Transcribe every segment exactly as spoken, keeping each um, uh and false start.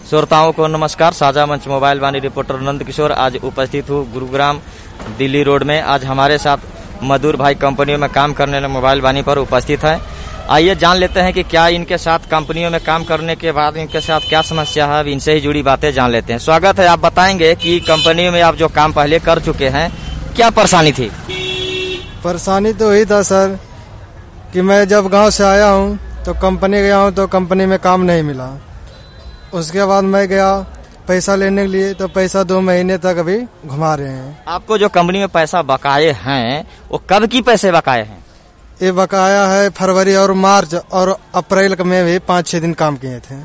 श्रोताओं को नमस्कार। साझा मंच मोबाइल वाणी रिपोर्टर नंद किशोर आज उपस्थित हूँ गुरुग्राम दिल्ली रोड में। आज हमारे साथ मजदूर भाई कंपनियों में काम करने वाले मोबाइल वाणी पर उपस्थित है। आइए जान लेते हैं कि क्या इनके साथ कंपनियों में काम करने के बाद इनके साथ क्या समस्या है, इनसे ही जुड़ी बातें जान लेते हैं। स्वागत है। आप बताएंगे कि कंपनियों में आप जो काम पहले कर चुके हैं, क्या परेशानी थी? परेशानी तो यही था सर कि मैं जब गांव से आया हूं तो कंपनी गया हूं तो कंपनी में काम नहीं मिला। उसके बाद मैं गया पैसा लेने के लिए तो पैसा दो महीने तक अभी घुमा रहे हैं। आपको जो कंपनी में पैसा बकाये हैं वो कब की पैसे बकाये हैं? ये बकाया है फरवरी और मार्च और अप्रैल में भी पाँच छह दिन काम किए थे।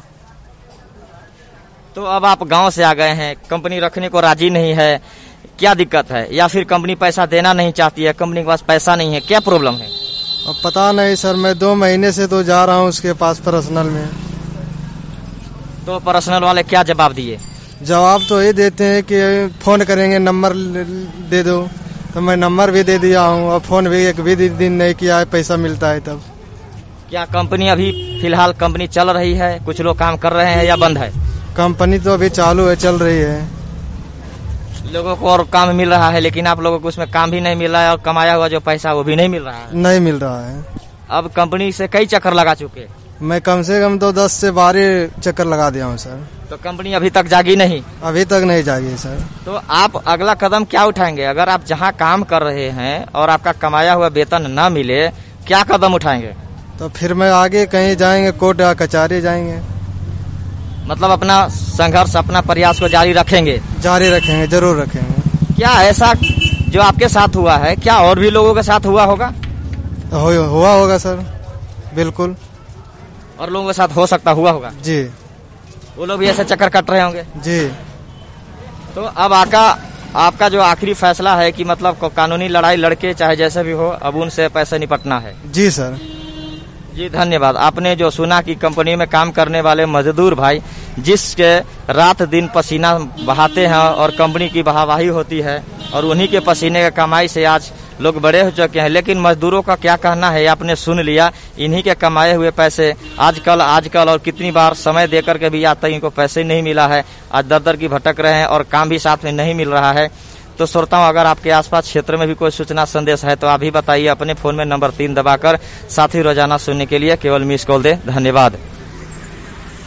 तो अब आप गांव से आ गए हैं, कंपनी रखने को राजी नहीं है, क्या दिक्कत है? या फिर कंपनी पैसा देना नहीं चाहती है, कंपनी के पास पैसा नहीं है, क्या प्रॉब्लम है? अब पता नहीं सर, मैं दो महीने से तो जा रहा हूँ उसके पास पर्सनल में। तो पर्सनल वाले क्या जवाब दिए? जवाब तो ये देते हैं कि फोन करेंगे, नंबर दे दो। तो मैं नंबर भी दे दिया हूँ और फोन भी एक भी दिन नहीं किया है, पैसा मिलता है तब। क्या कंपनी अभी फिलहाल कंपनी चल रही है, कुछ लोग काम कर रहे हैं या बंद है? कंपनी तो अभी चालू है, चल रही है। लोगों को और काम मिल रहा है, लेकिन आप लोगों को उसमें काम भी नहीं मिल रहा है और कमाया हुआ जो पैसा वो भी नहीं मिल रहा है। नहीं मिल रहा है। अब कंपनी से कई चक्कर लगा चुके? मैं कम से कम तो दस से बारह चक्कर लगा दिया हूँ सर। तो कंपनी अभी तक जागी नहीं? अभी तक नहीं जागी सर। तो आप अगला कदम क्या उठाएंगे? अगर आप जहाँ काम कर रहे हैं और आपका कमाया हुआ वेतन न मिले, क्या कदम उठाएंगे? तो फिर मैं आगे कहीं जाएंगे, कोर्ट या कचहरी जाएंगे। मतलब अपना संघर्ष, अपना प्रयास को जारी रखेंगे? जारी रखेंगे, जरूर रखेंगे। क्या ऐसा जो आपके साथ हुआ है, क्या और भी लोगों के साथ हुआ होगा? हो, हुआ होगा सर, बिल्कुल। और लोगों के साथ हो सकता हुआ होगा जी। वो लोग भी ऐसे चक्कर कट रहे होंगे जी। तो अब आका आपका जो आखिरी फैसला है कि मतलब कानूनी लड़ाई लड़के चाहे जैसे भी हो, अब उनसे पैसे निपटना है? जी सर। जी धन्यवाद। आपने जो सुना कि कंपनी में काम करने वाले मजदूर भाई जिसके रात दिन पसीना बहाते हैं और कंपनी की वाहवाही होती है और उन्हीं के पसीने की कमाई से आज लोग बड़े हो चुके हैं, लेकिन मजदूरों का क्या कहना है आपने सुन लिया। इन्हीं के कमाए हुए पैसे आजकल आजकल और कितनी बार समय देकर के भी आज तक इनको पैसे नहीं मिला है। आज दर दर की भटक रहे हैं और काम भी साथ में नहीं मिल रहा है। तो श्रोताओं, अगर आपके आसपास क्षेत्र में भी कोई सूचना संदेश है तो आप भी बताइए अपने फोन में नंबर तीन दबाकर। साथ ही रोजाना सुनने के लिए केवल मिस कॉल दे। धन्यवाद।